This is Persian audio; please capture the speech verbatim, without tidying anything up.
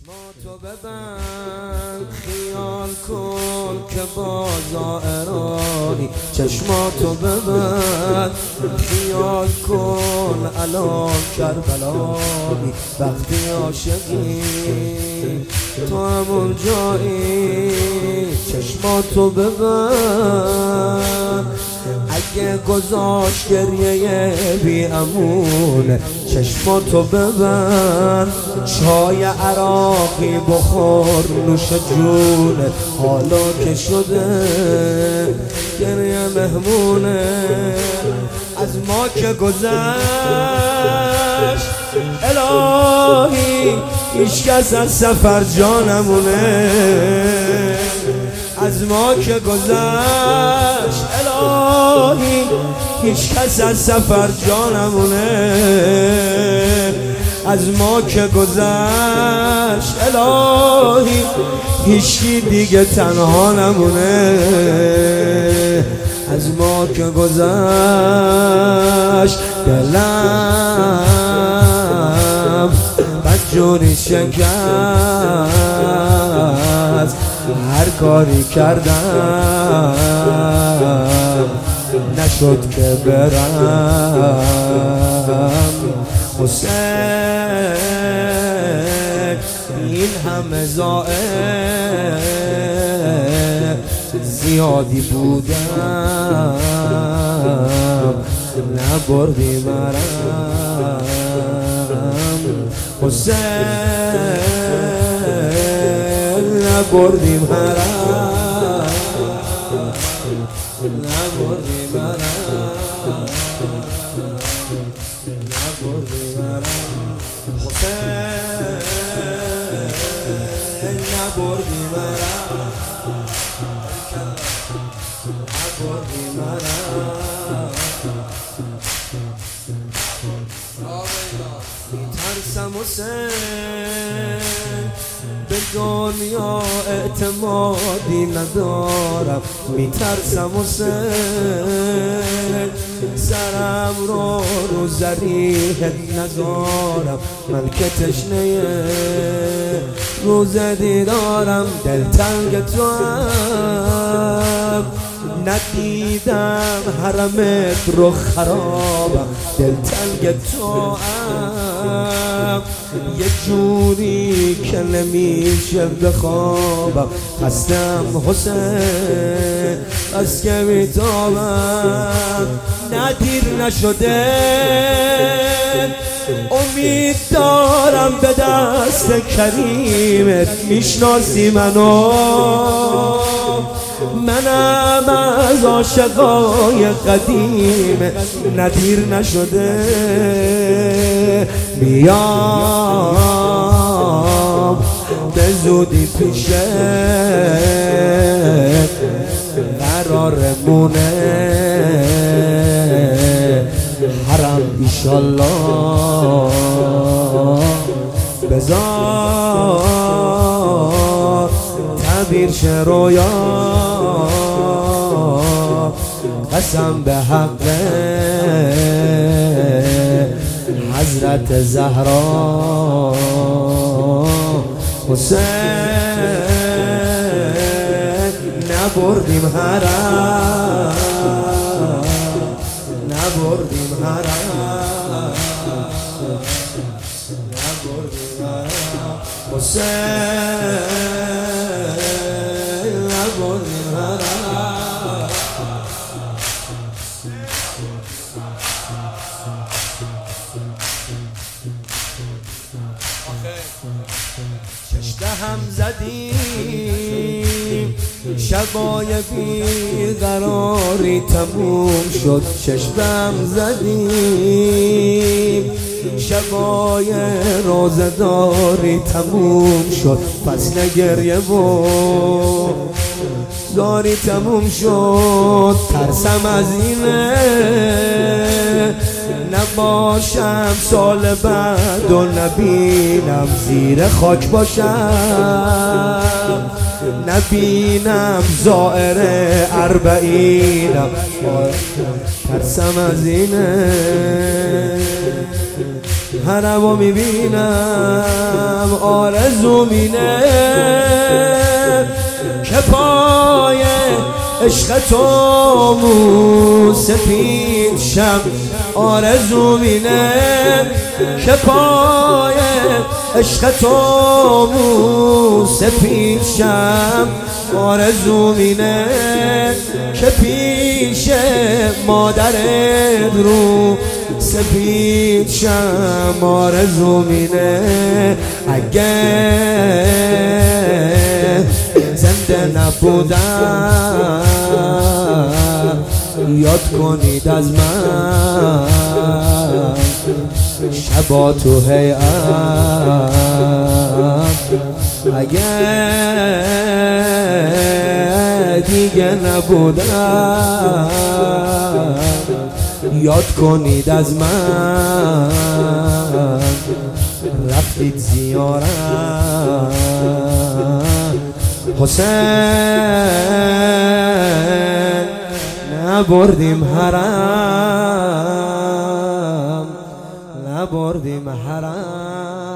چشماتو ببند خیال کن که با زائرانی، چشماتو ببند خیال کن الان کربلایی، وقتی عاشقی تو همون جایی. چشماتو ببند اگه گذاشت گریه بی امونه، چشماتو ببند چای عراقی بخور نوش جونه، حالا که شده گریه مهمونه. از ما که گذشت الهی هیچ کس از سفر جا نمونه، از ما که گذشت الهی هیچ کس از سفر جا نمونه، از ما که گذشت الهی هیچی دیگه تنها نمونه، از ما که گذشت دلم بدجوری شکست، هر کاری کردم نشد که برم. حسین این همه زائر زیادی بودم نبردی مرم. حسین نبردی مرم، نبردی مرم، نبردی مرم. حسین نبردی مرم، نبردی مرم. میترسم حسین به دنیا اعتمادی ندارم، میترسم حسین سرم رو رو ذریحت نذارم، من که تشنه روز دیدارم. دلتنگ تو هم ندیدم حرمت رو خرابم، دلتنگ تو هم یه جوری که نمیشه بخوابم. خستم حسین از که میتابم، ندیر نشده امید دارم به دست کریمت. میشناسی منو، منم از عاشقای قدیمه، ندیر نشده میام به زودی پیشه قرارمونه حرم ایشالله. بذار تعبیر شه رویا، قسم به حق حضرت زهرا. حسین نبردیم حرم، نبردیم حرم، نبردیم حرم. حسین نبردیم حرم. چشته هم زدیم شبای بیقراری تموم شد، چشمم زدیم شبای روزداری تموم شد، پس نگریه و زاری تموم شد. ترسم از اینه نباشم سال بعد و نبینم زیر خاک باشم، نبینم زائر اربعینم. ترسم از اینه حرمو میبینم آرزو مینه که پای عشق تو مو سپید شم آرزو مینه که پای عشق تو مو سپید شم آرزو مینه که پیش مادرت رو سپید شم آرزو مینه اگه زنده نبودم یاد کنید از من شبا تو هیئت اگه دیگه نبودم یاد کنید از من رفتید زیارت حسین نبردیم حرم نبردیم حرم